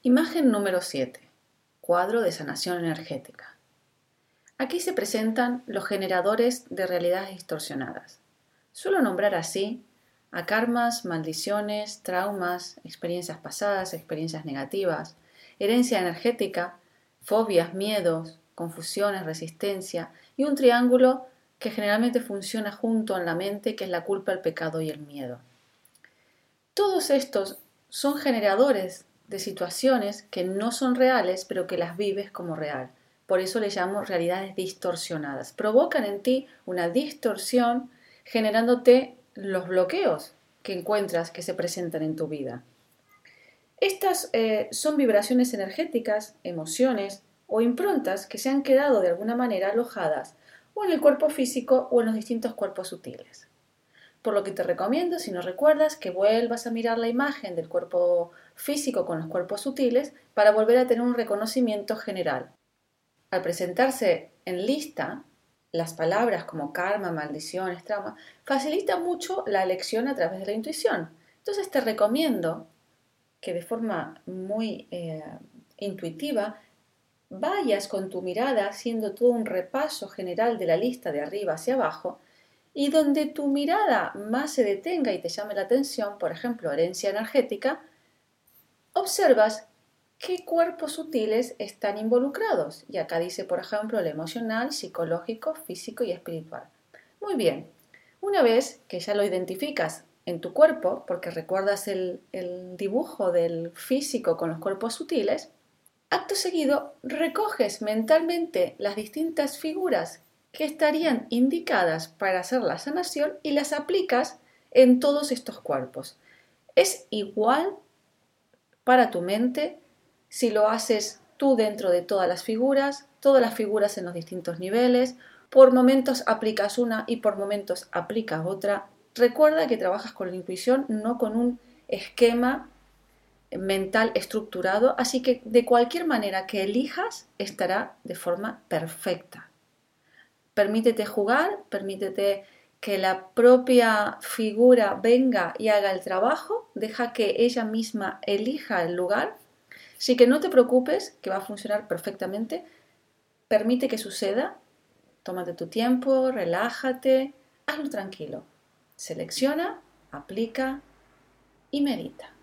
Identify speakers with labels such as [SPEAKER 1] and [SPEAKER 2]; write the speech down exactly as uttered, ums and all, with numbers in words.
[SPEAKER 1] Imagen número siete. Cuadro de sanación energética. Aquí se presentan los generadores de realidades distorsionadas. Suelo nombrar así a karmas, maldiciones, traumas, experiencias pasadas, experiencias negativas, herencia energética, fobias, miedos, confusiones, resistencia y un triángulo que generalmente funciona junto en la mente, que es la culpa, el pecado y el miedo. Todos estos son generadores de situaciones que no son reales, pero que las vives como real. Por eso le llamo realidades distorsionadas. Provocan en ti una distorsión, generándote los bloqueos que encuentras que se presentan en tu vida. Estas eh, son vibraciones energéticas, emociones o improntas que se han quedado de alguna manera alojadas o en el cuerpo físico o en los distintos cuerpos sutiles. Por lo que te recomiendo, si no recuerdas, que vuelvas a mirar la imagen del cuerpo físico con los cuerpos sutiles para volver a tener un reconocimiento general. Al presentarse en lista, las palabras como karma, maldiciones, trauma, facilita mucho la elección a través de la intuición. Entonces te recomiendo que de forma muy eh, intuitiva vayas con tu mirada haciendo todo un repaso general de la lista de arriba hacia abajo, y donde tu mirada más se detenga y te llame la atención, por ejemplo, herencia energética, observas qué cuerpos sutiles están involucrados. Y acá dice, por ejemplo, el emocional, psicológico, físico y espiritual. Muy bien, una vez que ya lo identificas en tu cuerpo, porque recuerdas el, el dibujo del físico con los cuerpos sutiles, acto seguido recoges mentalmente las distintas figuras que estarían indicadas para hacer la sanación y las aplicas en todos estos cuerpos. Es igual para tu mente si lo haces tú dentro de todas las figuras, todas las figuras en los distintos niveles, por momentos aplicas una y por momentos aplicas otra. Recuerda que trabajas con la intuición, no con un esquema mental estructurado, así que de cualquier manera que elijas estará de forma perfecta. Permítete jugar, permítete que la propia figura venga y haga el trabajo, deja que ella misma elija el lugar, así que no te preocupes, que va a funcionar perfectamente, permite que suceda, tómate tu tiempo, relájate, hazlo tranquilo, selecciona, aplica y medita.